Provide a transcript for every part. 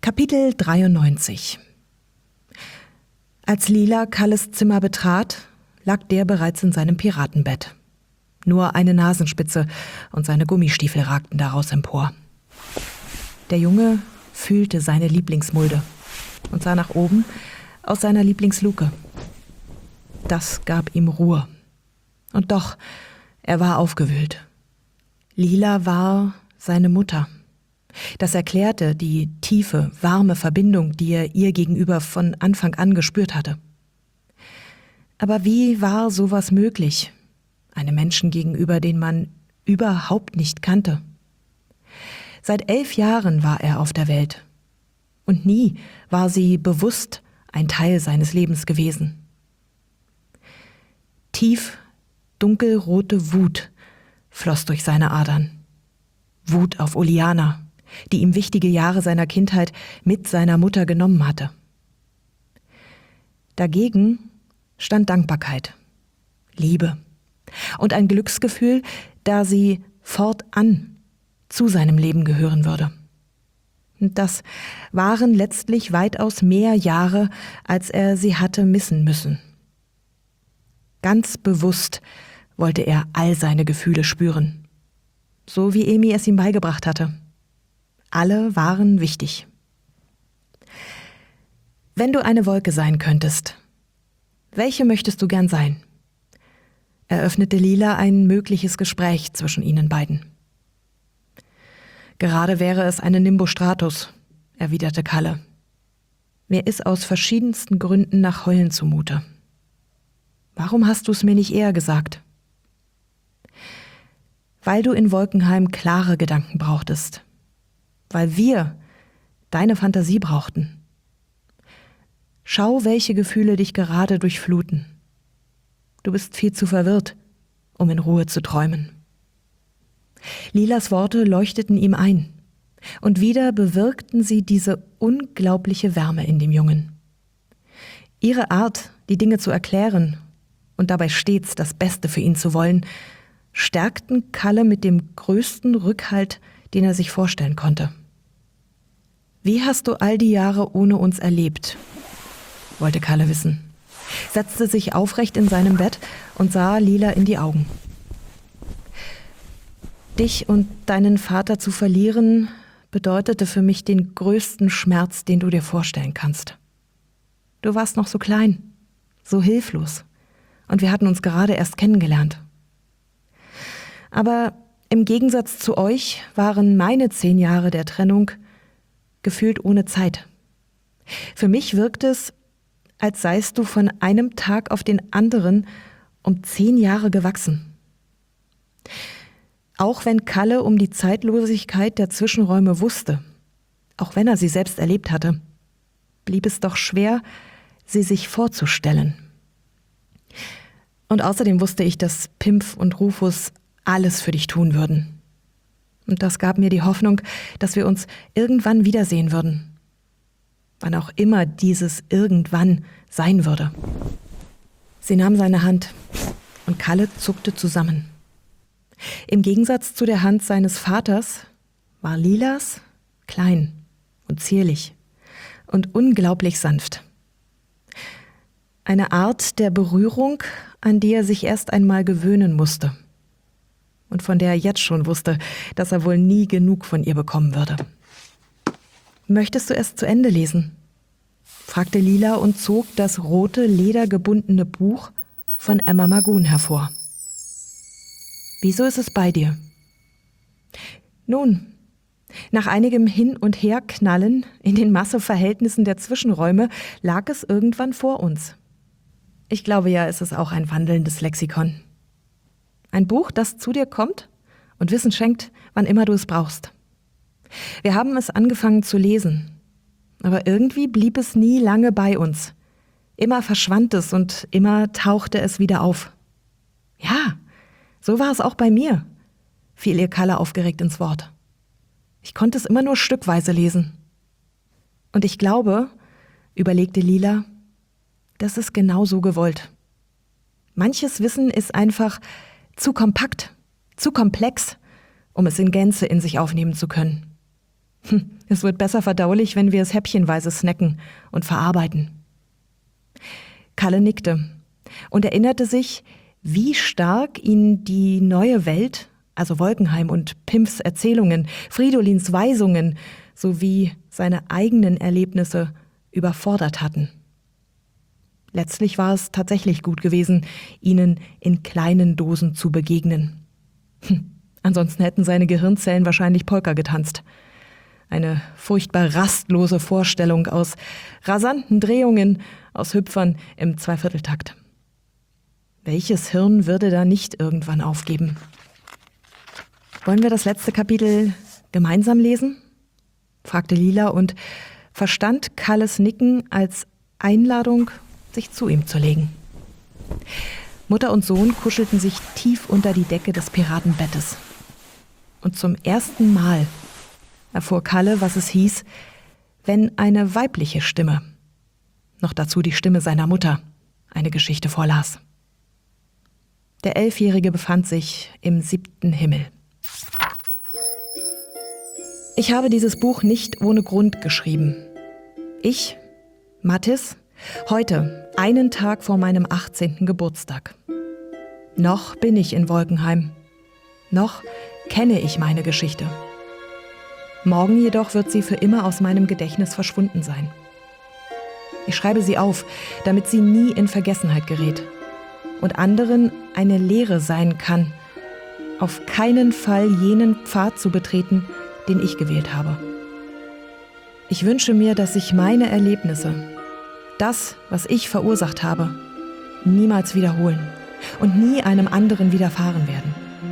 Kapitel 93. Als Lila Kalles Zimmer betrat, lag der bereits in seinem Piratenbett. Nur eine Nasenspitze und seine Gummistiefel ragten daraus empor. Der Junge fühlte seine Lieblingsmulde und sah nach oben aus seiner Lieblingsluke. Das gab ihm Ruhe. Und doch, er war aufgewühlt. Lila war seine Mutter. Das erklärte die tiefe, warme Verbindung, die er ihr gegenüber von Anfang an gespürt hatte. Aber wie war sowas möglich? Einem Menschen gegenüber, den man überhaupt nicht kannte. Seit 11 Jahren war er auf der Welt. Und nie war sie bewusst ein Teil seines Lebens gewesen. Tief, dunkelrote Wut floss durch seine Adern. Wut auf Uliana, die ihm wichtige Jahre seiner Kindheit mit seiner Mutter genommen hatte. Dagegen stand Dankbarkeit, Liebe und ein Glücksgefühl, da sie fortan zu seinem Leben gehören würde. Und das waren letztlich weitaus mehr Jahre, als er sie hatte missen müssen. Ganz bewusst wollte er all seine Gefühle spüren, so wie Emi es ihm beigebracht hatte. Alle waren wichtig. Wenn du eine Wolke sein könntest, welche möchtest du gern sein? Eröffnete Lila ein mögliches Gespräch zwischen ihnen beiden. Gerade wäre es eine Nimbostratus, erwiderte Kalle. Mir ist aus verschiedensten Gründen nach Heulen zumute. Warum hast du es mir nicht eher gesagt? Weil du in Wolkenheim klare Gedanken brauchtest. Weil wir deine Fantasie brauchten. Schau, welche Gefühle dich gerade durchfluten. Du bist viel zu verwirrt, um in Ruhe zu träumen. Lilas Worte leuchteten ihm ein, und wieder bewirkten sie diese unglaubliche Wärme in dem Jungen. Ihre Art, die Dinge zu erklären und dabei stets das Beste für ihn zu wollen, stärkten Kalle mit dem größten Rückhalt, den er sich vorstellen konnte. Wie hast du all die Jahre ohne uns erlebt? Wollte Kalle wissen, setzte sich aufrecht in seinem Bett und sah Lila in die Augen. Dich und deinen Vater zu verlieren, bedeutete für mich den größten Schmerz, den du dir vorstellen kannst. Du warst noch so klein, so hilflos, und wir hatten uns gerade erst kennengelernt. Aber im Gegensatz zu euch waren meine 10 Jahre der Trennung gefühlt ohne Zeit. Für mich wirkt es, als seist du von einem Tag auf den anderen um 10 Jahre gewachsen. Auch wenn Kalle um die Zeitlosigkeit der Zwischenräume wusste, auch wenn er sie selbst erlebt hatte, blieb es doch schwer, sie sich vorzustellen. Und außerdem wusste ich, dass Pimpf und Rufus alles für dich tun würden. Und das gab mir die Hoffnung, dass wir uns irgendwann wiedersehen würden. Wann auch immer dieses irgendwann sein würde. Sie nahm seine Hand und Kalle zuckte zusammen. Im Gegensatz zu der Hand seines Vaters war Lilas klein und zierlich und unglaublich sanft. Eine Art der Berührung, an die er sich erst einmal gewöhnen musste. Und von der er jetzt schon wusste, dass er wohl nie genug von ihr bekommen würde. »Möchtest du es zu Ende lesen?« fragte Lila und zog das rote, ledergebundene Buch von Emma Magoon hervor. »Wieso ist es bei dir?« »Nun, nach einigem Hin- und Herknallen in den Masseverhältnissen der Zwischenräume lag es irgendwann vor uns. Ich glaube ja, es ist auch ein wandelndes Lexikon. Ein Buch, das zu dir kommt und Wissen schenkt, wann immer du es brauchst. Wir haben es angefangen zu lesen, aber irgendwie blieb es nie lange bei uns. Immer verschwand es und immer tauchte es wieder auf. Ja, so war es auch bei mir«, fiel ihr Kalle aufgeregt ins Wort. »Ich konnte es immer nur stückweise lesen. Und ich glaube«, überlegte Lila, »das ist genau so gewollt. Manches Wissen ist einfach zu kompakt, zu komplex, um es in Gänze in sich aufnehmen zu können. Es wird besser verdaulich, wenn wir es häppchenweise snacken und verarbeiten. Kalle nickte und erinnerte sich, wie stark ihn die neue Welt, also Wolkenheim und Pimps Erzählungen, Fridolins Weisungen sowie seine eigenen Erlebnisse überfordert hatten. Letztlich war es tatsächlich gut gewesen, ihnen in kleinen Dosen zu begegnen. Ansonsten hätten seine Gehirnzellen wahrscheinlich Polka getanzt. Eine furchtbar rastlose Vorstellung aus rasanten Drehungen, aus Hüpfern im Zweivierteltakt. Welches Hirn würde da nicht irgendwann aufgeben? Wollen wir das letzte Kapitel gemeinsam lesen? Fragte Lila und verstand Kalles Nicken als Einladung, sich zu ihm zu legen. Mutter und Sohn kuschelten sich tief unter die Decke des Piratenbettes. Und zum ersten Mal erfuhr Kalle, was es hieß, wenn eine weibliche Stimme, noch dazu die Stimme seiner Mutter, eine Geschichte vorlas. Der 11-Jährige befand sich im 7. Himmel. Ich habe dieses Buch nicht ohne Grund geschrieben. Ich, Mathis, heute, einen Tag vor meinem 18. Geburtstag. Noch bin ich in Wolkenheim. Noch kenne ich meine Geschichte. Morgen jedoch wird sie für immer aus meinem Gedächtnis verschwunden sein. Ich schreibe sie auf, damit sie nie in Vergessenheit gerät und anderen eine Lehre sein kann, auf keinen Fall jenen Pfad zu betreten, den ich gewählt habe. Ich wünsche mir, dass sich meine Erlebnisse, das, was ich verursacht habe, niemals wiederholen und nie einem anderen widerfahren werden.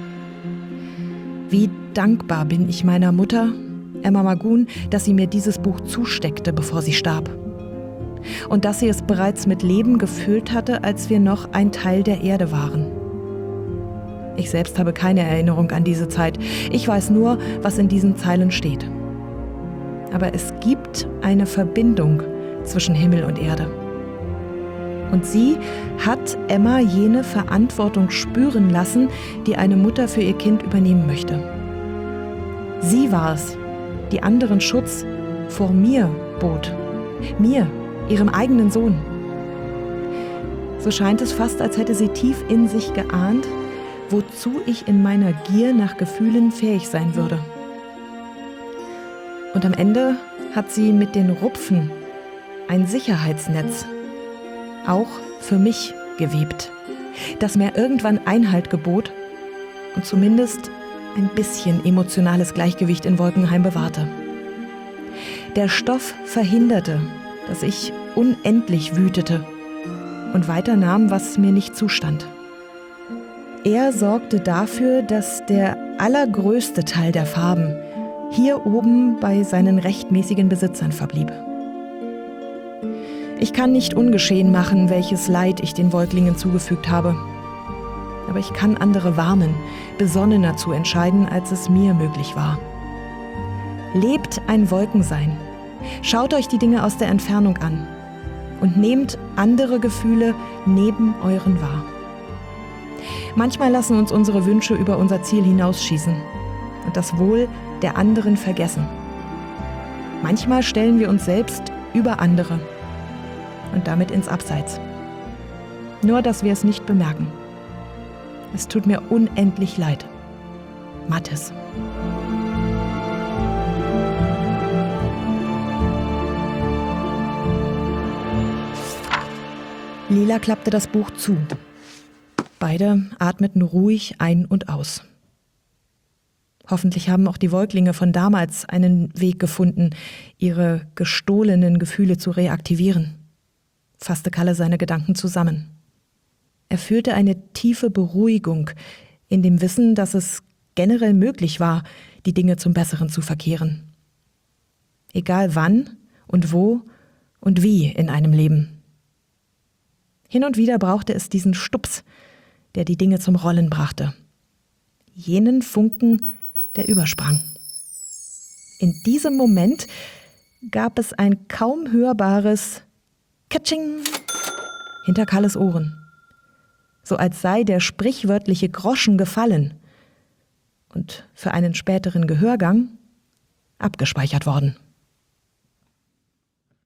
Wie dankbar bin ich meiner Mutter, Emma Magun, dass sie mir dieses Buch zusteckte, bevor sie starb. Und dass sie es bereits mit Leben gefüllt hatte, als wir noch ein Teil der Erde waren. Ich selbst habe keine Erinnerung an diese Zeit. Ich weiß nur, was in diesen Zeilen steht. Aber es gibt eine Verbindung zwischen Himmel und Erde. Und sie hat Emma jene Verantwortung spüren lassen, die eine Mutter für ihr Kind übernehmen möchte. Sie war es, die anderen Schutz vor mir bot. Mir, ihrem eigenen Sohn. So scheint es fast, als hätte sie tief in sich geahnt, wozu ich in meiner Gier nach Gefühlen fähig sein würde. Und am Ende hat sie mit den Rupfen ein Sicherheitsnetz, auch für mich, gewebt, das mir irgendwann Einhalt gebot und zumindest ein bisschen emotionales Gleichgewicht in Wolkenheim bewahrte. Der Stoff verhinderte, dass ich unendlich wütete und weiternahm, was mir nicht zustand. Er sorgte dafür, dass der allergrößte Teil der Farben hier oben bei seinen rechtmäßigen Besitzern verblieb. Ich kann nicht ungeschehen machen, welches Leid ich den Wolklingen zugefügt habe. Aber ich kann andere warnen, besonnener zu entscheiden, als es mir möglich war. Lebt ein Wolkensein. Schaut euch die Dinge aus der Entfernung an und nehmt andere Gefühle neben euren wahr. Manchmal lassen uns unsere Wünsche über unser Ziel hinausschießen und das Wohl der anderen vergessen. Manchmal stellen wir uns selbst über andere und damit ins Abseits. Nur, dass wir es nicht bemerken. Es tut mir unendlich leid. Mathis. Lila klappte das Buch zu. Beide atmeten ruhig ein und aus. Hoffentlich haben auch die Wolklinge von damals einen Weg gefunden, ihre gestohlenen Gefühle zu reaktivieren, fasste Kalle seine Gedanken zusammen. Er fühlte eine tiefe Beruhigung in dem Wissen, dass es generell möglich war, die Dinge zum Besseren zu verkehren. Egal wann und wo und wie in einem Leben. Hin und wieder brauchte es diesen Stups, der die Dinge zum Rollen brachte. Jenen Funken, der übersprang. In diesem Moment gab es ein kaum hörbares Katsching hinter Kalles Ohren. So als sei der sprichwörtliche Groschen gefallen. Und für einen späteren Gehörgang abgespeichert worden.